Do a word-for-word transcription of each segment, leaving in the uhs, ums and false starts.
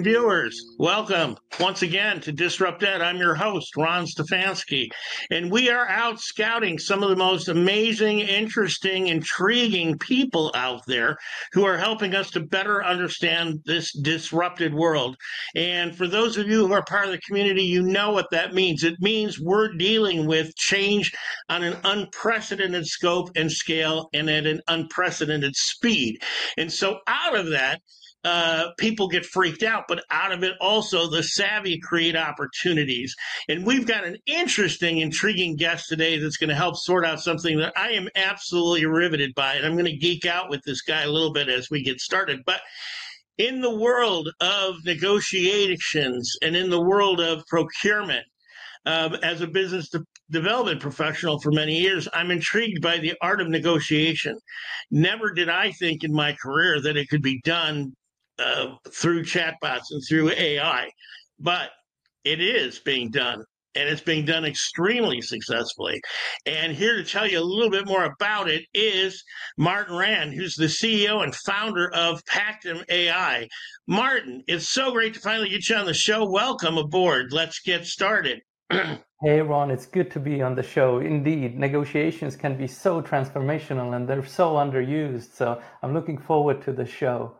and viewers, welcome once again to Disrupt Ed. I'm your host, Ron Stefanski, and we are out scouting some of the most amazing, interesting, intriguing people out there who are helping us to better understand this disrupted world. And for those of you who are part of the community, you know what that means. It means we're dealing with change on an unprecedented scope and scale and at an unprecedented speed. And so out of that, Uh, people get freaked out, but out of it also the savvy create opportunities. And we've got an interesting, intriguing guest today that's going to help sort out something that I am absolutely riveted by. And I'm going to geek out with this guy a little bit as we get started. But in the world of negotiations and in the world of procurement, uh, as a business de- development professional for many years, I'm intrigued by the art of negotiation. Never did I think in my career that it could be done Uh, through chatbots and through A I, but it is being done, and it's being done extremely successfully. And here to tell you a little bit more about it is Martin Rand, who's the C E O and founder of Pactum A I. Martin, it's so great to finally get you on the show. Welcome aboard. Let's get started. Hey, Ron, it's good to be on the show. Indeed, negotiations can be so transformational and they're so underused. So I'm looking forward to the show.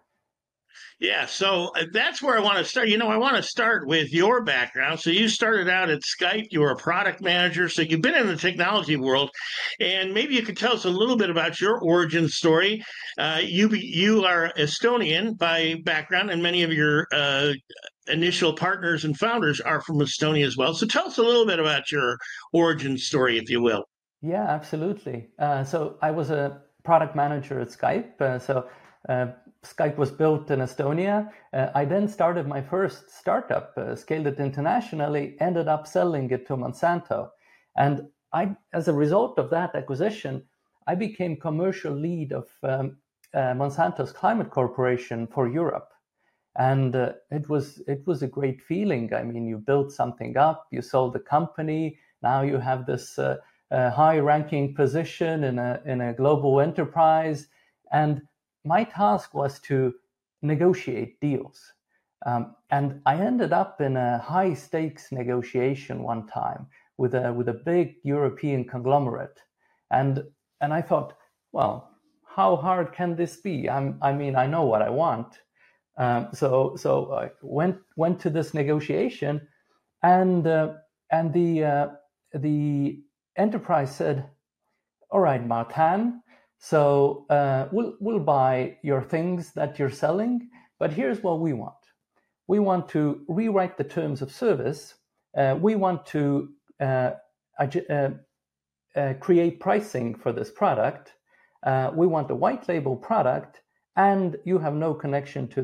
Yeah, so that's where I want to start. You know, I want to start with your background. So you started out at Skype, you were a product manager, so you've been in the technology world, and maybe you could tell us a little bit about your origin story. Uh, you you are Estonian by background, and many of your uh, initial partners and founders are from Estonia as well. So tell us a little bit about your origin story, if you will. Yeah, absolutely. Uh, so I was a product manager at Skype. Uh, so uh, Skype was built in Estonia. Uh, I then started my first startup, uh, scaled it internationally, ended up selling it to Monsanto. And I, as a result of that acquisition, I became commercial lead of um, uh, Monsanto's Climate Corporation for Europe. And uh, it was it was a great feeling. I mean, you built something up, you sold the company, now you have this uh, uh, high-ranking position in a in a global enterprise. And my task was to negotiate deals. Um, and I ended up in a high stakes negotiation one time with a with a big European conglomerate. And and I thought, well, how hard can this be? I'm, I mean, I know what I want. Um, so so I went went to this negotiation, and uh, and the uh, the enterprise said, all right, Martin, so uh, we'll we'll buy your things that you're selling, but here's what we want. We want to rewrite the terms of service. Uh, we want to uh, uh, uh, create pricing for this product. Uh, we want a white label product, and you have no connection to